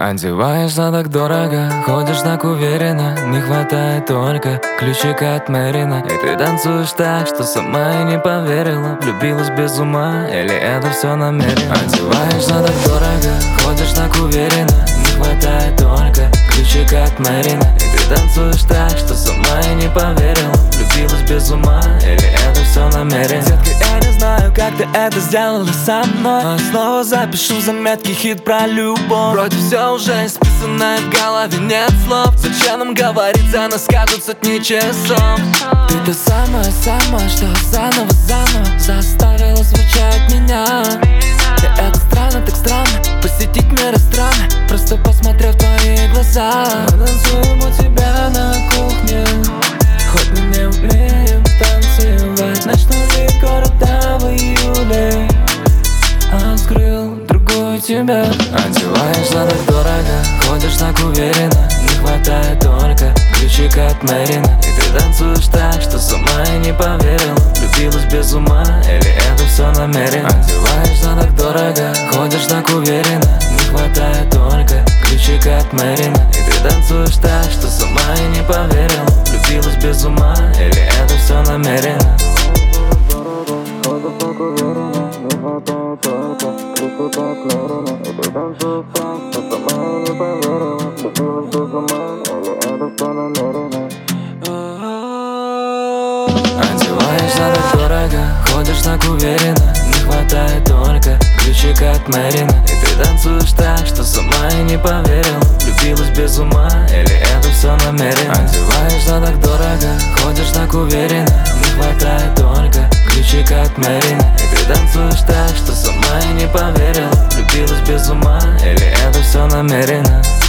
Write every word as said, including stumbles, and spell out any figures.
Одеваешься так дорого, ходишь так уверенно. Не хватает только ключика от Мэрина. И ты танцуешь так, что сама и не поверила. Влюбилась без ума, или это все намеренно? Одеваешься так дорого, ходишь так уверенно. Не хватает только ключика от Мэрина. И ты танцуешь так, что сама и не поверила. Влюбилась без ума, или это все намеренно? Детка, я не знаю, как ты это сделала со мной, но снова запишу в заметки хит про любовь. Вроде все уже исписано, в голове нет слов. Зачем нам говорить, она скажет сотни часов. Ты та самая-самая, что заново-заново заставила звучать меня. И это странно, так странно посетить мир страны, просто посмотрев в твои глаза. Мы танцуем у тебя на кухне, хоть мы не умеем танцевать. Ночной вид города в июле открыл другую тебя. Одеваешься так дорого, ходишь так уверенно. Не хватает только ключика от Мэрина. И ты танцуешь так, что сама и не поверила. Влюбилась без ума, или это все намеренно? Одеваешься так дорого, ходишь так уверенно. Не хватает только ключика от Мэрина. И ты танцуешь так, что сама и не поверила. Влюбилась без ума, или это все намеренно? Одеваешься так дорого, ходишь так уверенно. Не хватает только ключика от Мэрина. И ты танцуешь так, что сама и не поверила. Влюбилась без ума, или это все намеренно? Одеваешься так дорого, ходишь так уверенно. Не хватает только ключика от Мэрина. И ты танцуешь так, что сама и не поверила. Влюбилась без ума, или это все намеренно?